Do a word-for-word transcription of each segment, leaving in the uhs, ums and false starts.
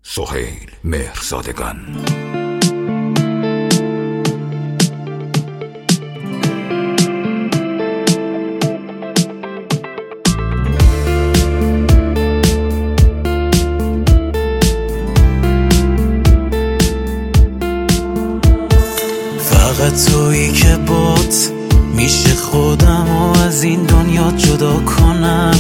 سهیل مهرزادگان. فقط تویی که بات میشه خودم و از این دنیا جدا کنم.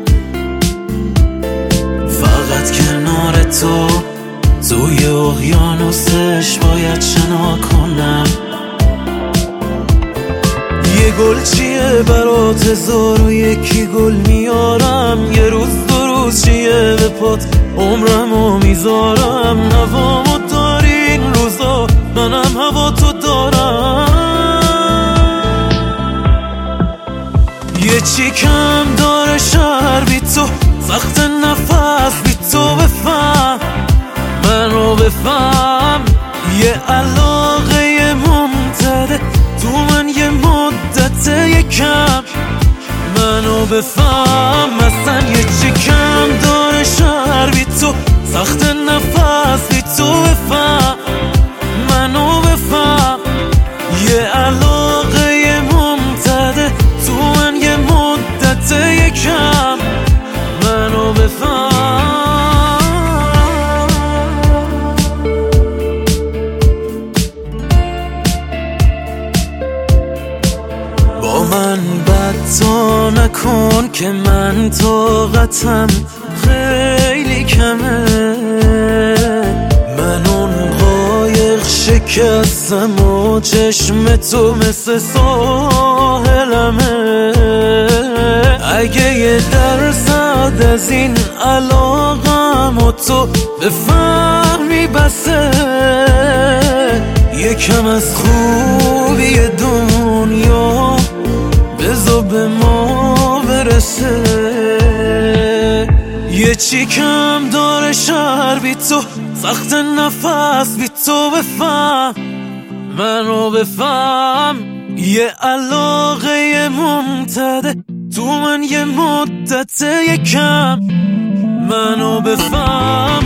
فقط کنار تو توی اقیانوسش باید شنا کنم. یه گل چیه برات هزار و یکی گل میارم. یه روز دو روز چیه به پات عمرمو میذارم. نوامو داری این روزا منم هوا تو دارم. یه چی کم داره شهر بی تو، سخت نفس بی تو بفهم منو بفهم. یه علاقه ممتده تو من یه مدت یکم منو بفهم. اصلا یه چی کم داره شهر بی تو، سخت نفس بی تو بفهم منو بفهم. یه علاقه ممتده تو من یه مدت یکم منو بفهم. با من بد تا نکن که من طاقتم خیلی کمه. من اون قایق شکستم و چشم تو مثل ساحلمه. اگه یه درصد از این علاقم و تو بفهمی بسه. یکم از خوبی دنیا بذار به ما برسه. یه چی کم داره شهر بی تو، سخت نفس بی تو بفهم منو بفهم. یه علاقه ممتده تو من یه مدت یکم منو بفهم.